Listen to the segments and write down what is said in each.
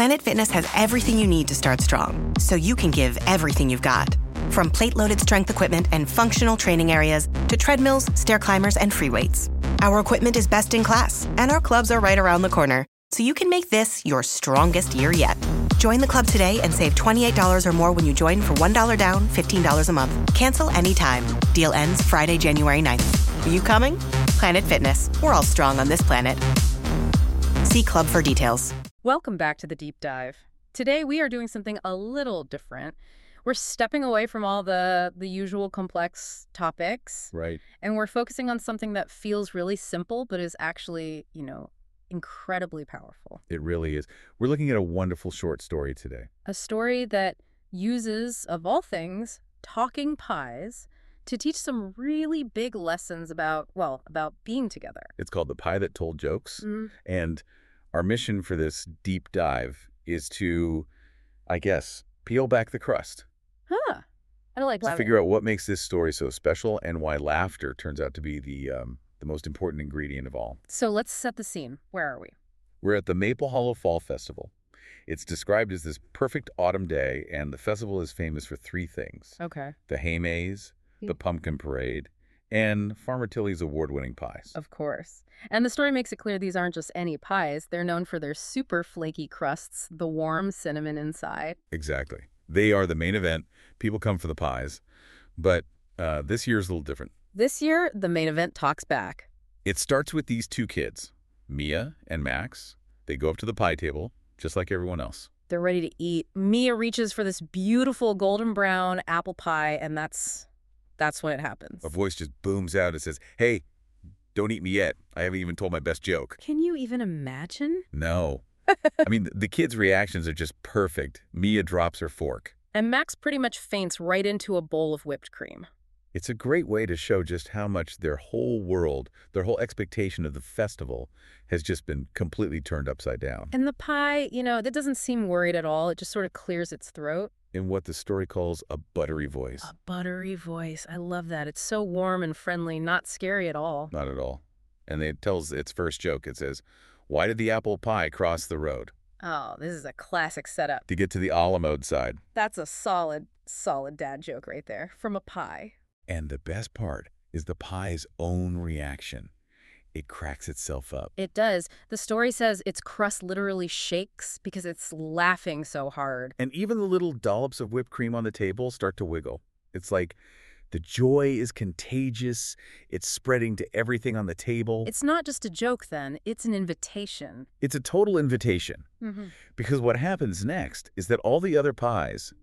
Planet Fitness has everything you need to start strong, so you can give everything you've got. From plate-loaded strength equipment and functional training areas to treadmills, stair climbers, and free weights. Our equipment is best in class, and our clubs are right around the corner, so you can make this your strongest year yet. Join the club today and save $28 or more when you join for $1 down, $15 a month. Cancel anytime. Deal ends Friday, January 9th. Are you coming? Planet Fitness. We're all strong on this planet. See club for details. Welcome back to the Deep Dive. Today we are doing something a little different. We're stepping away from all the usual complex topics. Right. And we're focusing on something that feels really simple, but is actually, incredibly powerful. It really is. We're looking at a wonderful short story today. A story that uses, of all things, talking pies to teach some really big lessons about being together. It's called The Pie That Told Jokes. And our mission for this deep dive is to, I guess, peel back the crust. I like to that. Figure out what makes this story so special and why laughter turns out to be the most important ingredient of all. So let's set the scene. Where are we? We're at the Maple Hollow Fall Festival. It's described as this perfect autumn day, and the festival is famous for three things. Okay. The hay maze, the pumpkin parade, and Farmer Tilly's award-winning pies. Of course. And the story makes it clear these aren't just any pies. They're known for their super flaky crusts, the warm cinnamon inside. Exactly. They are the main event. People come for the pies. But this year's a little different. This year, the main event talks back. It starts with these two kids, Mia and Max. They go up to the pie table, just like everyone else. They're ready to eat. Mia reaches for this beautiful golden brown apple pie, and that's when it happens. A voice just booms out and says, "Hey, don't eat me yet. I haven't even told my best joke." Can you even imagine? No. I mean, the kids' reactions are just perfect. Mia drops her fork. And Max pretty much faints right into a bowl of whipped cream. It's a great way to show just how much their whole world, their whole expectation of the festival has just been completely turned upside down. And the pie, that doesn't seem worried at all. It just sort of clears its throat. In what the story calls a buttery voice. A buttery voice. I love that. It's so warm and friendly, not scary at all. Not at all. And it tells its first joke. It says, "Why did the apple pie cross the road?" Oh, this is a classic setup. To get to the a la mode side. That's a solid dad joke right there, from a pie. And the best part is the pie's own reaction. It cracks itself up. It does. The story says its crust literally shakes because it's laughing so hard. And even the little dollops of whipped cream on the table start to wiggle. It's like the joy is contagious. It's spreading to everything on the table. It's not just a joke then. It's an invitation. It's a total invitation. Because what happens next is that all the other pies,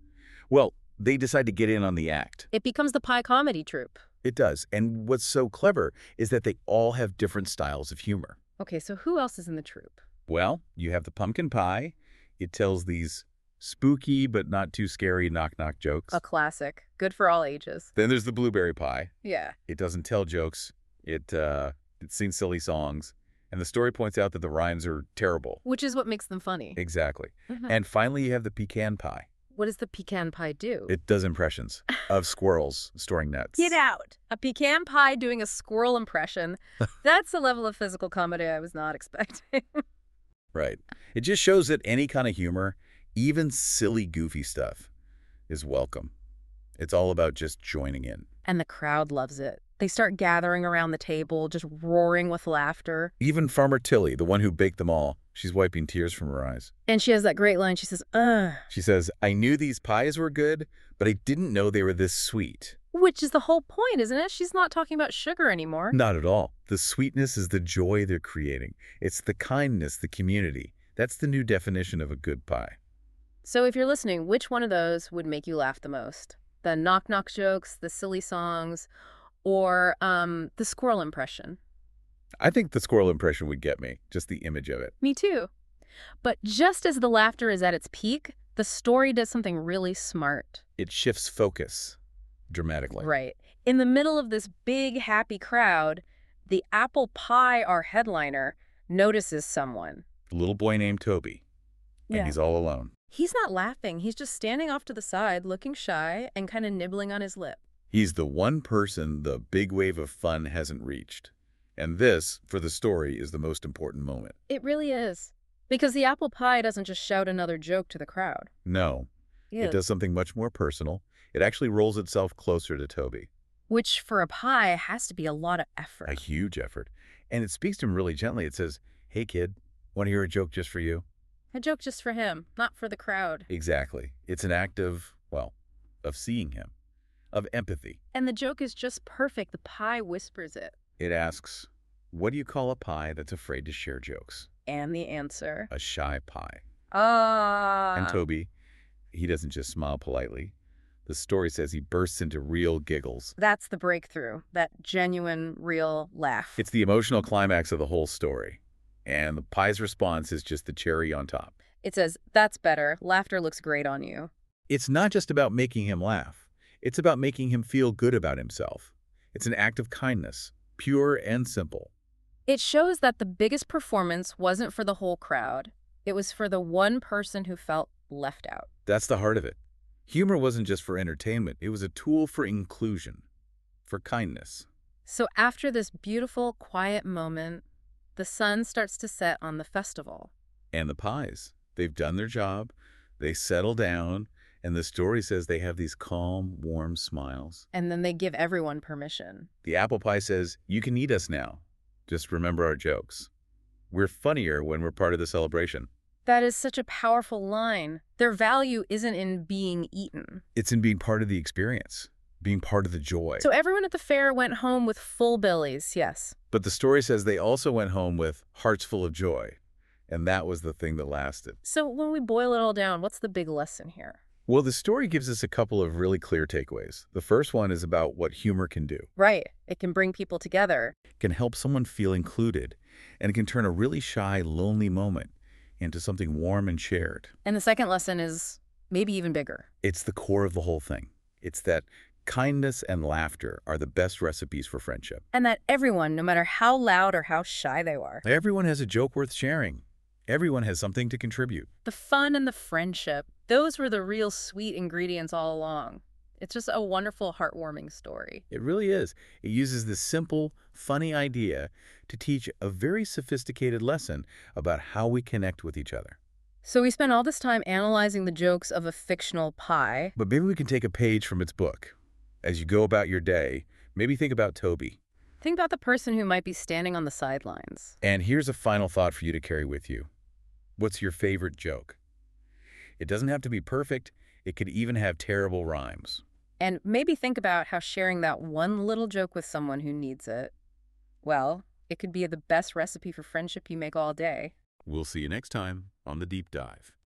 they decide to get in on the act. It becomes the pie comedy troupe. It does. And what's so clever is that they all have different styles of humor. Okay, so who else is in the troupe? Well, you have the pumpkin pie. It tells these spooky but not too scary knock-knock jokes. A classic. Good for all ages. Then there's the blueberry pie. Yeah. It doesn't tell jokes. It sings silly songs. And the story points out that the rhymes are terrible. Which is what makes them funny. Exactly. And finally, you have the pecan pie. What does the pecan pie do? It does impressions of squirrels storing nuts. Get out! A pecan pie doing a squirrel impression. That's a level of physical comedy I was not expecting. Right. It just shows that any kind of humor, even silly, goofy stuff, is welcome. It's all about just joining in. And the crowd loves it. They start gathering around the table, just roaring with laughter. Even Farmer Tilly, the one who baked them all, she's wiping tears from her eyes. And she has that great line. She says, ugh. She says, "I knew these pies were good, but I didn't know they were this sweet." Which is the whole point, isn't it? She's not talking about sugar anymore. Not at all. The sweetness is the joy they're creating. It's the kindness, the community. That's the new definition of a good pie. So if you're listening, which one of those would make you laugh the most? The knock-knock jokes, the silly songs, or the squirrel impression? I think the squirrel impression would get me, just the image of it. Me too. But just as the laughter is at its peak, the story does something really smart. It shifts focus dramatically. Right. In the middle of this big, happy crowd, the apple pie, our headliner, notices someone. A little boy named Toby. And he's all alone. He's not laughing. He's just standing off to the side, looking shy and kind of nibbling on his lip. He's the one person the big wave of fun hasn't reached. And this, for the story, is the most important moment. It really is. Because the apple pie doesn't just shout another joke to the crowd. No, it Ew. does something much more personal. It actually rolls itself closer to Toby. Which, for a pie, has to be a lot of A effort. huge effort. And it speaks to him really gently. It says, "Hey, kid, want to hear a joke just for you?" A joke just for him, not for the crowd. Exactly. It's an act of, well, of seeing him, of empathy. And the joke is just perfect. The pie whispers it. It asks, what do you call a pie that's afraid to share jokes? And the answer. A shy pie. Ah. And Toby, he doesn't just smile politely. The story says he bursts into real giggles. That's the breakthrough. That genuine, real laugh. It's the emotional climax of the whole story. And the pie's response is just the cherry on top. It says, that's better. Laughter looks great on you. It's not just about making him laugh. It's about making him feel good about himself. It's an act of kindness, pure and simple. It shows that the biggest performance wasn't for the whole crowd. It was for the one person who felt left out. That's the heart of it. Humor wasn't just for entertainment. It was a tool for inclusion, for kindness. So after this beautiful, quiet moment, the sun starts to set on the festival. And the pies, they've done their job. They settle down. And the story says they have these calm, warm smiles. And then they give everyone permission. The apple pie says, you can eat us now. Just remember our jokes. We're funnier when we're part of the celebration. That is such a powerful line. Their value isn't in being eaten. It's in being part of the experience, being part of the joy. So everyone at the fair went home with full bellies, yes. But the story says they also went home with hearts full of joy. And that was the thing that lasted. So when we boil it all down, what's the big lesson here? Well, the story gives us a couple of really clear takeaways. The first one is about what humor can do. Right. It can bring people together. It can help someone feel included, and it can turn a really shy, lonely moment into something warm and shared. And the second lesson is maybe even bigger. It's the core of the whole thing. It's that kindness and laughter are the best recipes for friendship. And that everyone, no matter how loud or how shy they are, Everyone has a joke worth sharing. Everyone has something to contribute. the fun and the friendship, those were the real sweet ingredients all along. It's just a wonderful, heartwarming story. It really is. It uses this simple, funny idea to teach a very sophisticated lesson about how we connect with each other. So we spent all this time analyzing the jokes of a fictional pie. But maybe we can take a page from its book. As you go about your day, maybe think about Toby. Think about the person who might be standing on the sidelines. And here's a final thought for you to carry with you. What's your favorite joke? It doesn't have to be perfect. It could even have terrible rhymes. And maybe think about how sharing that one little joke with someone who needs it, well, it could be the best recipe for friendship you make all day. We'll see you next time on The Deep Dive.